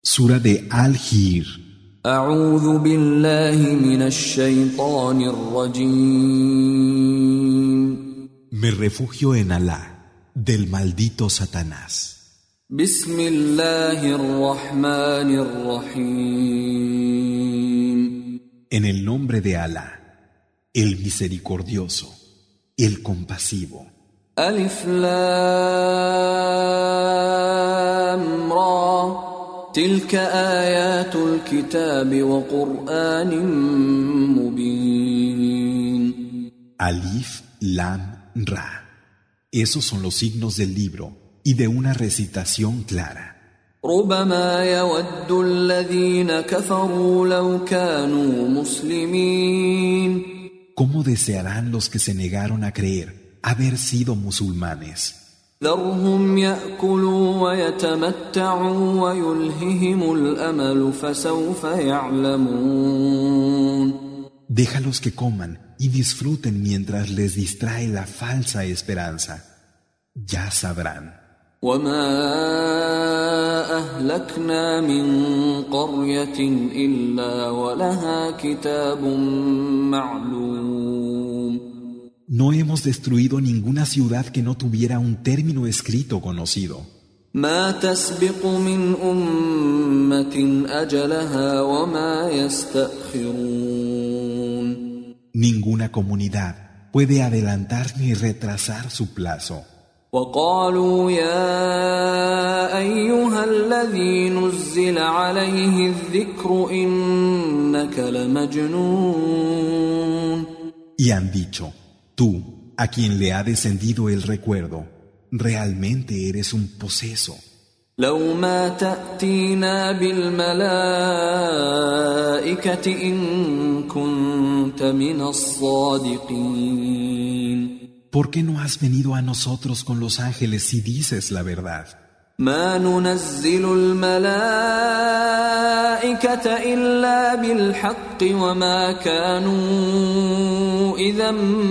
Sura de Al-Hijr. أعوذ بالله من الشيطان الرجيم. Me refugio en Alá, del maldito Satanás. بسم الله الرحمن الرحيم. En el nombre de Alá, el misericordioso, el compasivo. ألف لام را تلك آيات الكتاب وقرآن مبين. Alif, Lam, Ra. Esos son los signos del libro y de una recitación clara. ربما يود الذين كفروا لو كانوا مسلمين. ¿Cómo desearán los que se negaron a creer haber sido musulmanes? ذرهم يأكلوا ويتمتعوا ويلههم الأمل فسوف يعلمون. Déjalos que coman y disfruten mientras les distrae la falsa esperanza. Ya sabrán. وما أهلكنا من قرية إلا ولها كتاب معلوم. No hemos destruido ninguna ciudad que no tuviera un término escrito conocido. ما تسبق من أمة أجلها وما يستأخرون. Ninguna comunidad puede adelantar ni retrasar su plazo. وقالوا يا أيها الذي نزل عليه الذكر إنك لمجنون. Y han dicho, tú, a quien le ha descendido el recuerdo, realmente eres un poseso. لو ما تأتينا بالملائكة إن كنت من الصادقين. ¿Por qué no has venido a nosotros con los ángeles si dices la verdad? ما ننزل الملائكة إلا بالحق وما كانوا إذا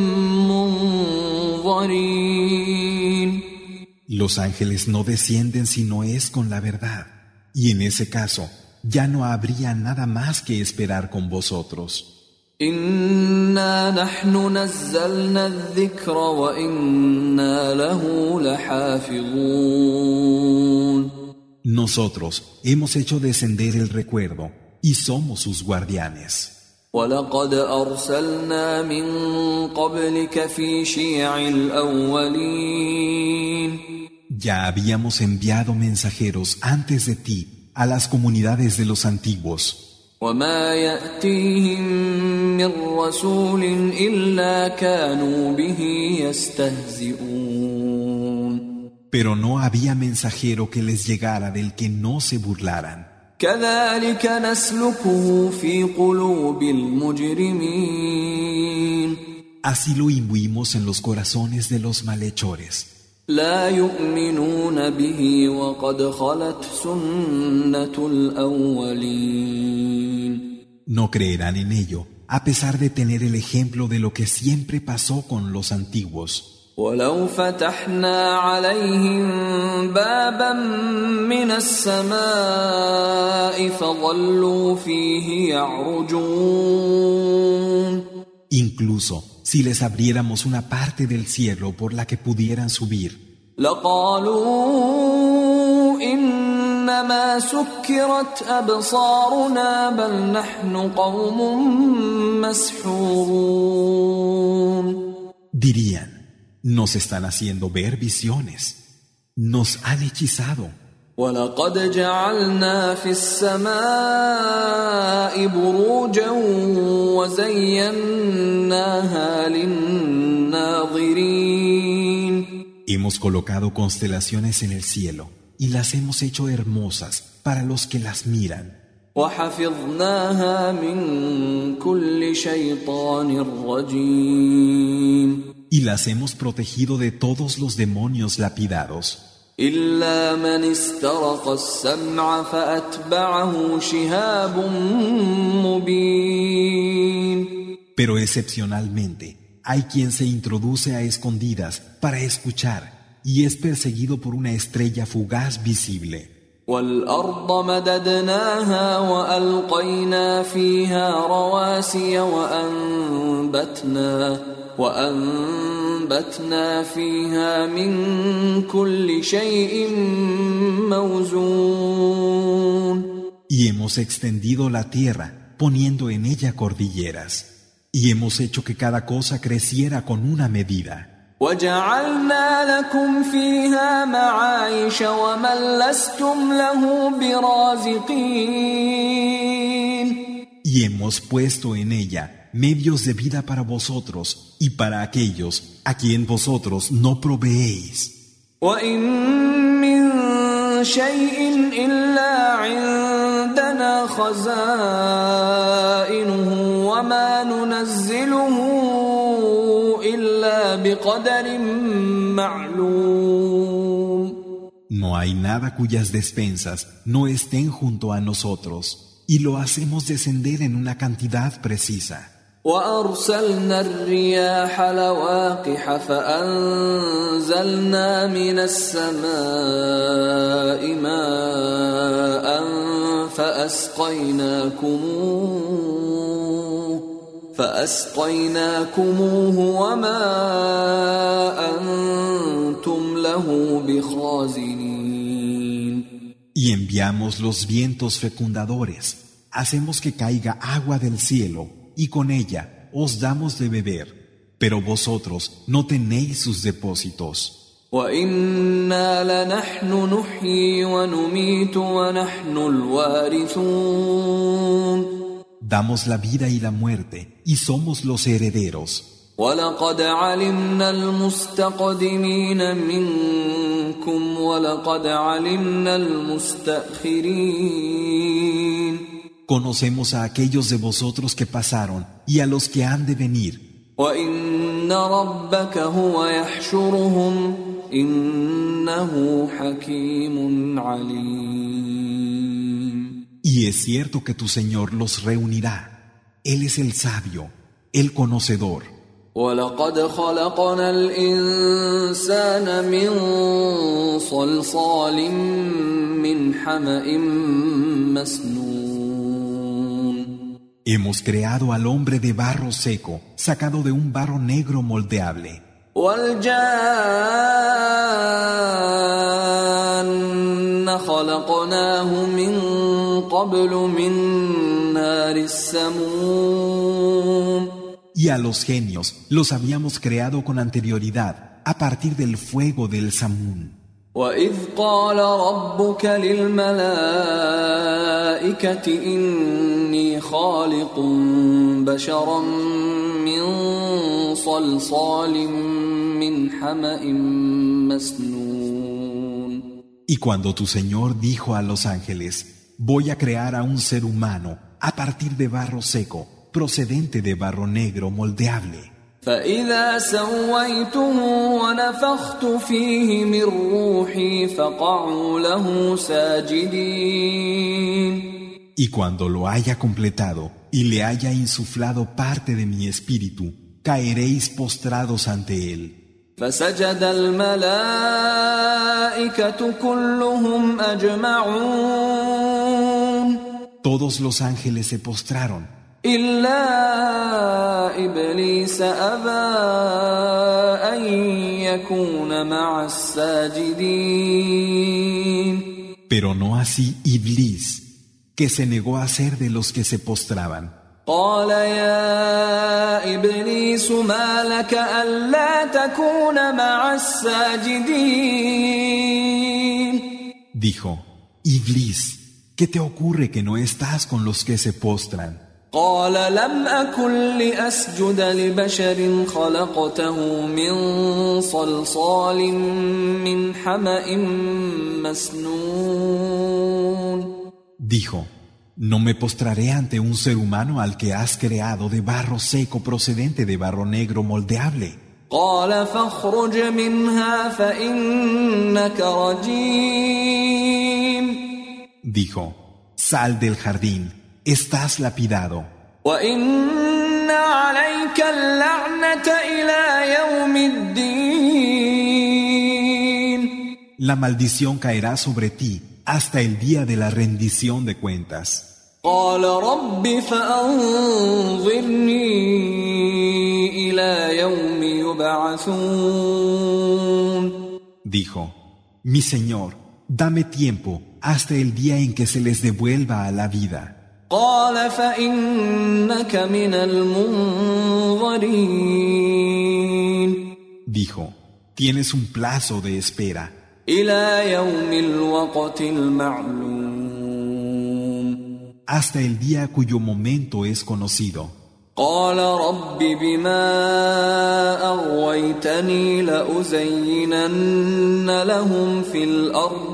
منظرين. Los ángeles no descienden si no es con la verdad, y en ese caso ya no habría nada más que esperar con vosotros. إنا نحن نزلنا الذكر وإنا له لحافظون. Nosotros hemos hecho descender el recuerdo y somos sus guardianes. ولقد أرسلنا من قبلك في شيع الأولين. Ya habíamos enviado mensajeros antes de ti a las comunidades de los antiguos. وما يأتيهم من رسول إلا كانوا به يستهزئون. Pero no había mensajero que les llegara del que no se burlaran. كذلك نسلكه في قلوب المجرمين. Así lo imbuimos en los corazones de los malhechores. لا يؤمنون به وقد خلت سنة الأولين. No creerán en ello, a pesar de tener el ejemplo de lo que siempre pasó con los antiguos. ولو فتحنا عليهم بابا من السماء فظلوا فيه يعرجون. Incluso si les abriéramos una parte del cielo por la que pudieran subir, لقالوا إنما سكرت أبصارنا بل نحن قوم مسحورون. dirían, nos están haciendo ver visiones, nos han hechizado. ولقد جعلنا في السماء بروجا وزيناها للناظرين. Hemos colocado constelaciones en el cielo y las hemos hecho hermosas para los que las miran. وحفظناها من كل شيطان رجيم. Y las hemos protegido de todos los demonios lapidados. إلا من استرق السمع فأتبعه شهاب مبين. Pero excepcionalmente, hay quien se introduce a escondidas para escuchar y es perseguido por una estrella fugaz visible. والأرض مددناها وألقينا فيها رواسي وأنبتنا فيها من كل شيء موزون. Y hemos extendido la tierra, poniendo en ella cordilleras, y hemos hecho que cada cosa creciera con una medida. وَجَعَلْنَا لَكُمْ فِيهَا مَعَايِشَ وَمَن لَّسْتُمْ لَهُ بِرَازِقِينَ. Y hemos puesto en ella medios de vida para vosotros y para aquellos a quien vosotros no proveéis. وَإِن مِّن شَيْءٍ إِلَّا عِندَنَا خَزَائِنُهُ وَمَا نُنَزِّلُهُ إِلَّا بِقَدَرٍ مَّعْلُومٍ. No hay nada cuyas despensas no estén junto a nosotros, y lo hacemos descender en una cantidad precisa. وَأَرْسَلْنَا الرِّيَاحَ لَوَاقِحَ فَأَنزَلْنَا مِنَ السَّمَاءِ مَاءً فَأَسْقَيْنَاكُمُوهُ وَمَا أَنْتُمْ لَهُ بِخَازِنِينَ. Y enviamos los vientos fecundadores, hacemos que caiga agua del cielo, y con ella os damos de beber, pero vosotros no tenéis sus depósitos. وَإِنَّا لَنَحْنُ نُحْيِي وَنُمِيتُ وَنَحْنُ الْوَارِثُونَ. Damos la vida y la muerte, y somos los herederos. وَلَقَدْ عَلِمْنَا الْمُسْتَقْدِمِينَ مِنكُمْ وَلَقَدْ عَلِمْنَا الْمُسْتَأْخِرِينَ. Conocemos a aquellos de vosotros que pasaron y a los que han de venir. وَإِنَّ رَبَّكَ هُوَ يَحْشُرُهُمْ إِنَّهُ حَكِيمٌ عَلِيمٌ. Y es cierto que tu Señor los reunirá. Él es el sabio, el conocedor. وَلَقَدْ خَلَقْنَا الْإِنسَانَ مِنْ صَلْصَالٍ مِّنْ حَمَإٍ مَّسْنُونٍ. Hemos creado al hombre de barro seco, sacado de un barro negro moldeable. وَالْجَانَّ خَلَقْنَاهُ مِنْ قَبْلُ مِنْ نَارِ السَّمُومِ. Y a los genios los habíamos creado con anterioridad, a partir del fuego del Samún. وَإِذْ قَالَ رَبُّكَ لِلْمَلَائِكَةِ إِنِّي خَالِقٌ بَشَرًا مِّن صَلْصَالٍ مِّنْ حَمَإٍ مَّسْنُونٍ. Y cuando tu Señor dijo a los ángeles, voy a crear a un ser humano a partir de barro seco, procedente de barro negro moldeable. فَإِذَا سَوَّيْتُهُ وَنَفَخْتُ فِيهِ مِنْ رُوحِي فَقَعُوا لَهُ سَاجِدِينَ. Y cuando lo haya completado y le haya insuflado parte de mi espíritu, caeréis postrados ante él. فَسَجَدَ الْمَلَائِكَةُ كُلُّهُمْ أَجْمَعُونَ. Todos los ángeles se postraron, إِلَّا إِبْلِيسَ أَبَى أَن يَكُونَ مَعَ السَّاجِدِينَ. pero no así Iblis, que se negó a ser de los que se postraban. قال يا إبليس ما لك ألا تكون مع الساجدين. Dijo, Iblis, ¿qué te ocurre que no estás con los que se postran? قال لم أكن لأسجد لبشر خلقته من صلصال من حمأ مسنون. Dijo, no me postraré ante un ser humano al que has creado de barro seco procedente de barro negro moldeable. قال فاخرج منها فإنك رجيم. Dijo, sal del jardín, estás lapidado. وَإِنَّ عَلَيْكَ اللَّعْنَةَ إِلَى يَوْمِ الدِّينِ. La maldición caerá sobre ti hasta el día de la rendición de cuentas. قال رب فأنظرني إلى يوم يبعثون. Dijo, mi Señor, dame tiempo hasta el día en que se les devuelva a la vida. قال فإنك من المنظرين. Dijo, tienes un plazo de espera. إلى يوم الوقت المعلوم. Hasta el día cuyo momento es conocido. قال رب بما أغويتني لأزينن لهم في الأرض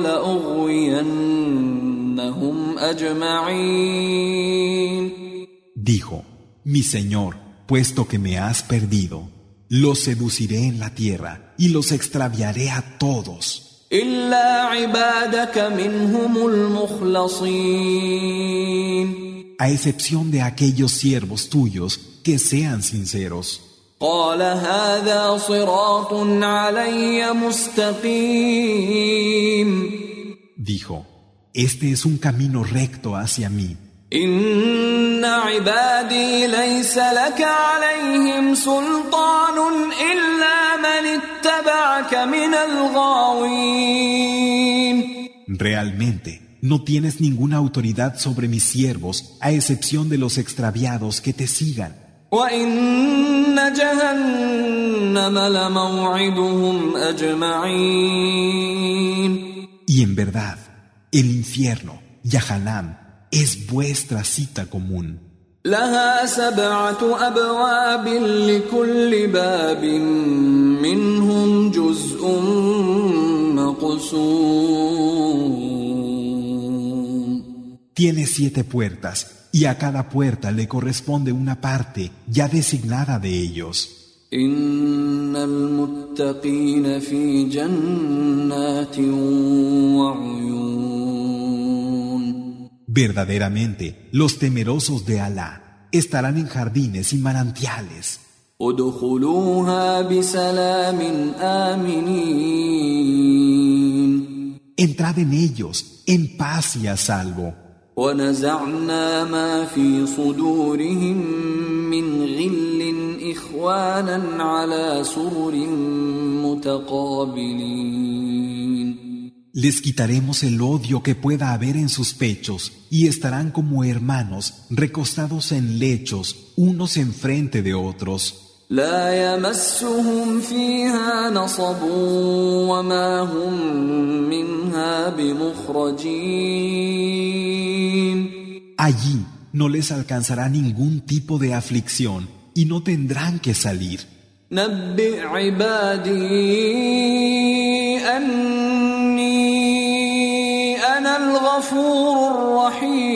ولأغوينهم أجمعين. Dijo, mi Señor, puesto que me has perdido, los seduciré en la tierra y los extraviaré a todos. إلا عبادك منهم المخلصين. A excepción de aquellos siervos tuyos que sean sinceros. قال هذا صراط علي مستقيم. Dijo, este es un camino recto hacia mí. إن عبادي ليس لك عليهم سلطان إلا من اتبعك من الغاوين. Realmente, no tienes ninguna autoridad sobre mis siervos, a excepción de los extraviados que te sigan. وإن جهنم لموعدهم أجمعين. Y en verdad, el infierno, Yahanam, es vuestra cita común. لها 7 أبواب لكل باب منهم جزء مقسوم. Tiene 7 puertas, y a cada puerta le corresponde una parte ya designada de ellos. إن المتقين في جنات وعيون. Verdaderamente, los temerosos de Alá estarán en jardines y manantiales. ادخلوها بسلام آمنين. Entrad en ellos, en paz y a salvo. ونزعنا ما في صدورهم من غل إخوانا على سرر متقابلين. Les quitaremos el odio que pueda haber en sus pechos y estarán como hermanos recostados en lechos, unos enfrente de otros. لا يمسهم فيها نصب وما هم منها بمخرجين. Allí no les alcanzará ningún tipo de aflicción y no tendrán que salir. نبئ عبادي أني أنا الغفور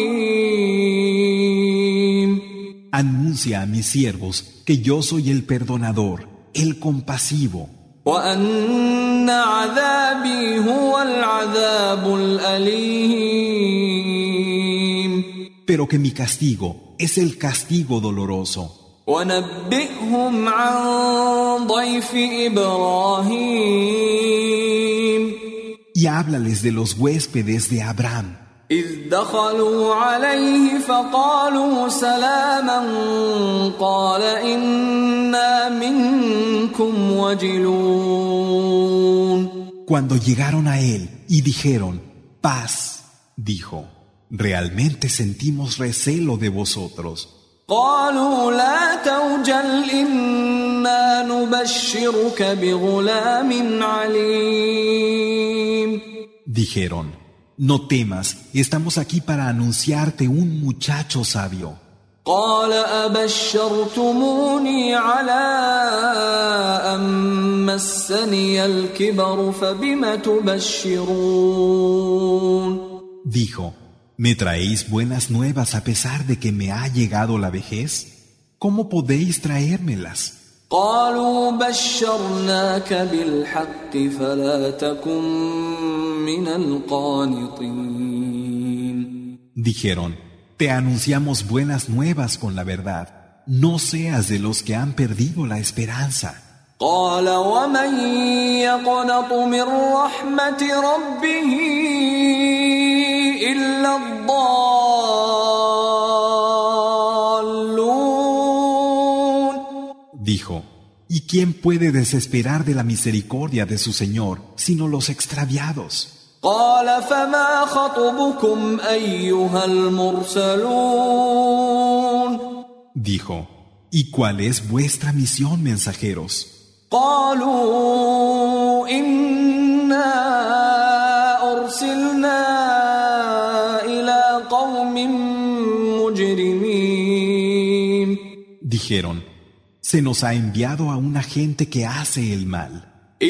الرحيم. Anuncia a mis siervos que yo soy el perdonador, el compasivo. وأن عذابي هو العذاب الأليم. Pero que mi castigo es el castigo doloroso. ونبئهم عن ضيف إبراهيم. Y háblales de los huéspedes de Abraham. إذ دخلوا عليه فقالوا سلاما قال إنا منكم وجلون. Cuando llegaron a él y dijeron, paz, dijo, realmente sentimos recelo de vosotros. قالوا لا توجل إنا نبشرك بغلام عليم. Dijeron, no temas, estamos aquí para anunciarte un muchacho sabio. قال أبشرتموني على أن مسني الكبر فبم تبشرون. Dijo, ¿me traéis buenas nuevas a pesar de que me ha llegado la vejez? ¿Cómo podéis traérmelas? قالوا بشرناك بالحق فلا تكن من القانطين. Dijeron, te anunciamos buenas nuevas con la verdad. No seas de los que han perdido la esperanza. قال ومن يقنط من رحمة ربه إلا الضالون. Dijo, ¿y quién puede desesperar de la misericordia de su Señor sino los extraviados? قال فما خطبكم أيها المرسلون. Dijo, ¿y cuál es vuestra misión, mensajeros? قالوا إنا أرسلنا إلى قوم مجرمين. Dijeron, se nos ha enviado a una gente que hace el mal.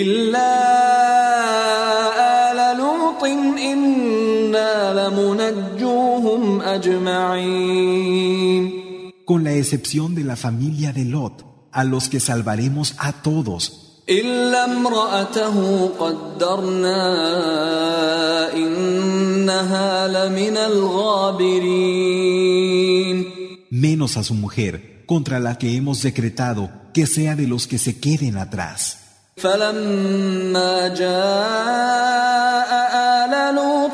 إلا آل لوط إنا لمنجوهم أجمعين. Con la excepción de la familia de Lot, a los que salvaremos a todos. إلا امرأته قدرنا إنها لمن الغابرين. Menos a su mujer, contra la que hemos decretado que sea de los que se queden atrás. فلما جاء آل لوط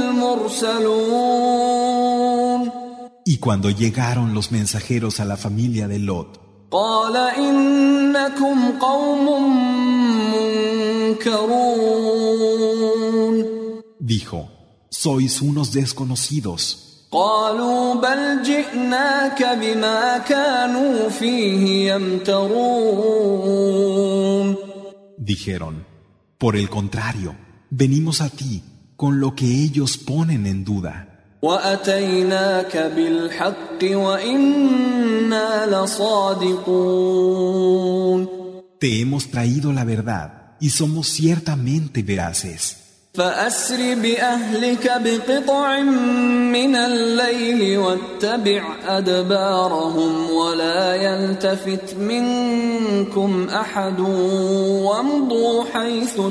المرسلون. Y cuando llegaron los mensajeros a la familia de Lot, قال إنكم قوم منكرون. dijo, sois unos desconocidos. قالوا بل جئناك بما كانوا فيه يمترون. Dijeron, por el contrario, venimos a ti con lo que ellos ponen en duda. وأتيناك بالحق وإنا لصادقون. Te hemos traído la verdad y somos ciertamente veraces. فأسر بأهلك بقطع من الليل واتبع أدبارهم ولا يلتفت منكم أحد وامضوا حيث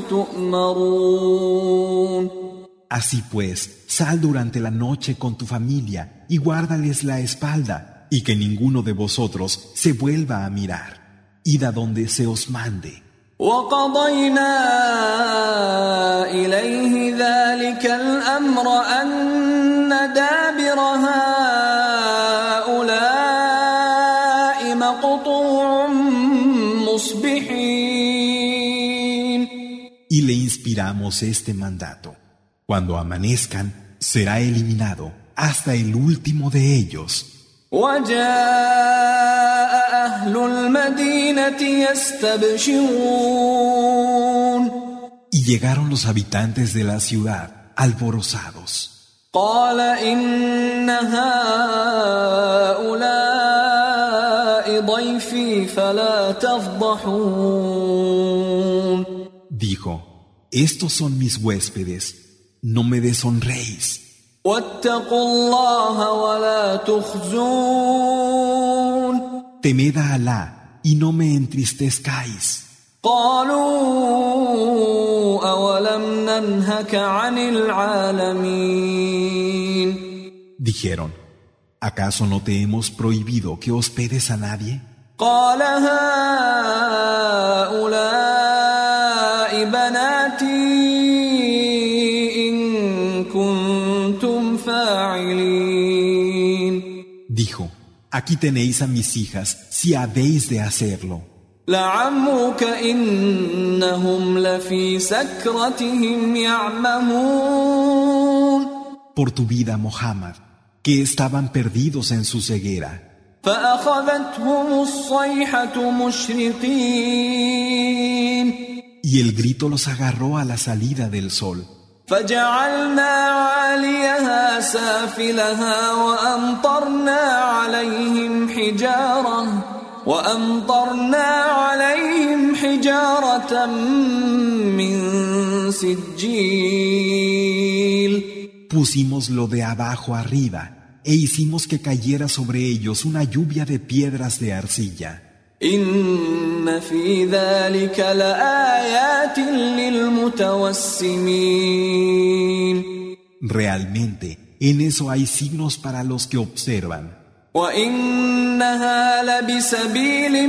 تؤمرون. Así pues, sal durante la noche con tu familia y guárdales la espalda, y que ninguno de vosotros se vuelva a mirar. Id a donde se os mande. وقضينا إليه ذلك الأمر أن دابر هؤلاء مقطوع مصبحين. Y le inspiramos este mandato. Cuando amanezcan, será eliminado hasta el último de ellos. وجاء أهل المدينة يستبشرون. Y llegaron los habitantes de la ciudad alborozados. قال إن هؤلاء ضيفي فلا تفضحون. Dijo, estos son mis huéspedes, no me deshonréis. واتقوا الله ولا تخزون. Temed a Alá y no me entristezcáis. قالوا أولم ننهك عن العالمين. Dijeron, ¿acaso no te hemos prohibido que hospedes a nadie? قال هؤلاء بناتي إن كنتم فاعلين. Dijo, aquí tenéis a mis hijas si habéis de hacerlo. لعمرك إنهم لفي سكرتهم يعمهون. Por tu vida, Muhammad, que estaban perdidos en su ceguera. فأخذتهم الصيحة مشرقين. Y el grito los agarró a la salida del sol. فجعلنا عاليها سافلها وأمطرنا عليهم حجارة من سجيل. Pusimoslo de abajo arriba e hicimos que cayera sobre ellos una lluvia de piedras de arcilla. إن في ذلك لآيات للمتوسمين. Realmente, en eso hay signos para los que observan. وإنها لبسبيل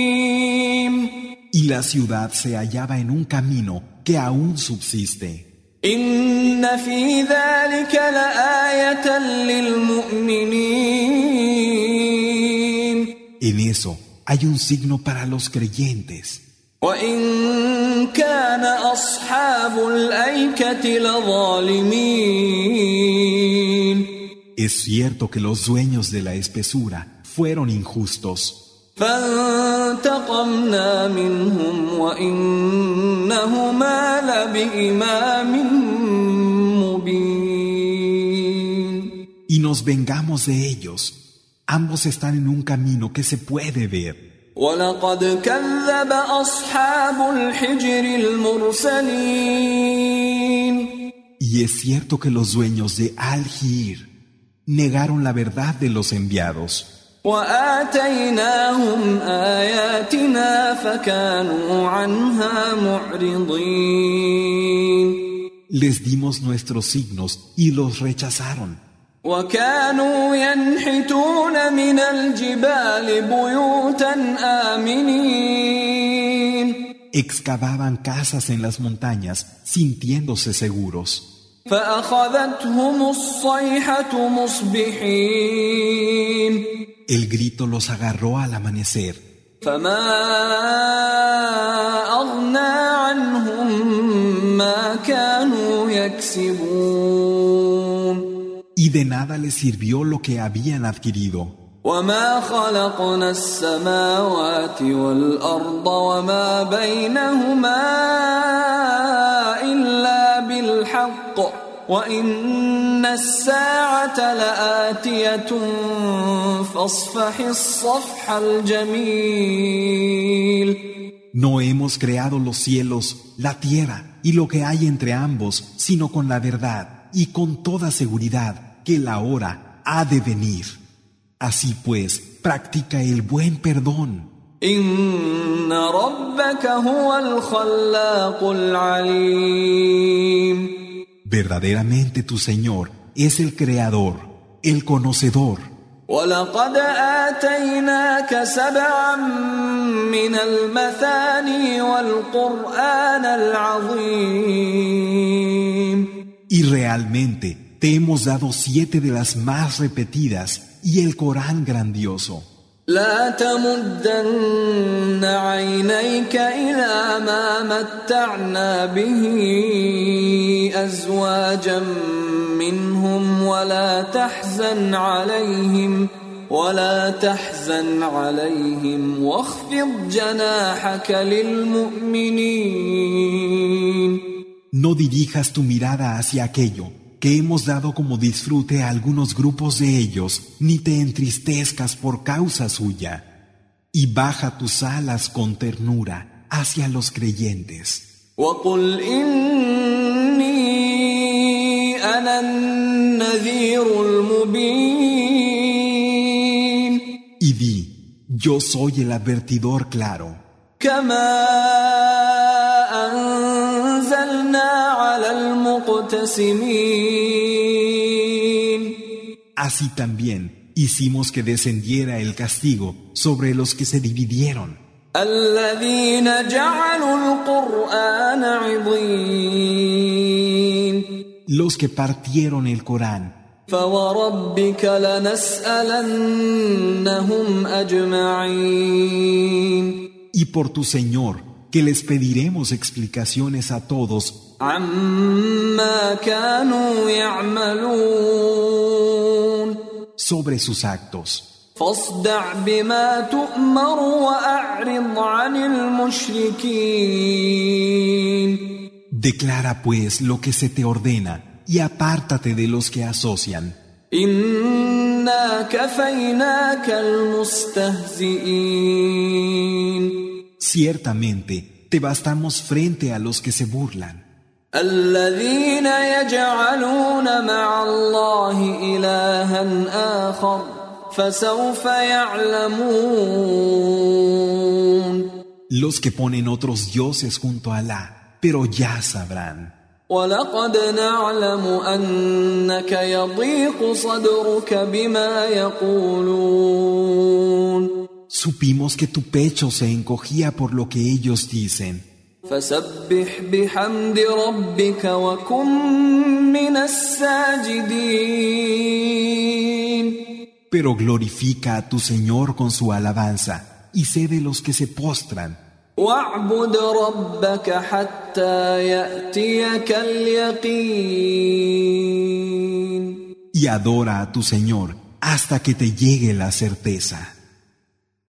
مقيم. Y la ciudad se hallaba en un camino que aún subsiste. إن في ذلك لآية للمؤمنين. En eso hay un signo para los creyentes. وإن كان أصحاب الأيكة لظالمين. Es cierto que los dueños de la espesura fueron injustos. فانتقمنا منهم وإنهما لبإمام مبين. Y nos vengamos de ellos. Ambos están en un camino que se puede ver. ولقد كذب أصحاب الحجر المرسلين. Y es cierto que los dueños de Al-Hir negaron la verdad de los enviados. وآتيناهم آياتنا فكانوا عنها معرضين. Les dimos nuestros signos y los rechazaron. وكانوا ينحتون من الجبال بيوتا آمنين. Excavaban casas en las montañas sintiéndose seguros. فأخذتهم الصيحة مصبحين. El grito los agarró al amanecer. فما أغنى عنهم ما كانوا يكسبون. Y de nada les sirvió lo que habían adquirido. وما خلقنا السماوات والأرض وما بينهما إلا بالحق وإن الساعة لآتية فاصفح الصفح الجميل. No hemos creado los cielos, la tierra y lo que hay entre ambos, sino con la verdad y con toda seguridad que la hora ha de venir. Así pues, practica el buen perdón. إن ربك هو الخلاق العليم. Verdaderamente tu Señor es el Creador, el Conocedor. ولقد آتيناك 7 من المثاني والقرآن العظيم. Y realmente te hemos dado 7 de las más repetidas y el Corán grandioso. لا تمدن عينيك إلى ما متعنا به أزواجا منهم ولا تحزن عليهم واخفض جناحك للمؤمنين. No dirijas tu mirada hacia aquello que hemos dado como disfrute a algunos grupos de ellos, ni te entristezcas por causa suya, y baja tus alas con ternura hacia los creyentes. وَقُلْ إِنِّي أَنَا النَّذِيرُ الْمُبِينُ. Y di, yo soy el advertidor claro. كَمَا أَنزَلْنَا عَلَى الْمُقْتَسِمِينَ. Así también hicimos que descendiera el castigo sobre los que se dividieron. الَّذِينَ جَعَلُوا الْقُرْآنَ عِضِينَ. Los que partieron el Corán. فَوَرَبِّكَ لَنَسْأَلَنَّهُمْ أَجْمَعِينَ. Y por tu Señor, que les pediremos explicaciones a todos عَمَّا كَانُوا يَعْمَلُونَ. sobre sus actos. فاصدع بما تؤمر وأعرض عن المشركين. Declara pues lo que se te ordena y apártate de los que asocian. إنا كفيناك المستهزئين. Ciertamente te bastamos frente a los que se burlan. الذين يجعلون مع الله إلها آخر فسوف يعلمون. Los que ponen otros dioses junto a Alá, pero ya sabrán. ولقد نعلم أنك يضيق صدرك بما يقولون. Supimos que tu pecho se encogía por lo que ellos dicen. فسبح بحمد ربك وكن من الساجدين. Pero glorifica a tu Señor con su alabanza y sé de los que se postran. واعبد ربك حتى يأتيك اليقين. Y adora a tu Señor hasta que te llegue la certeza.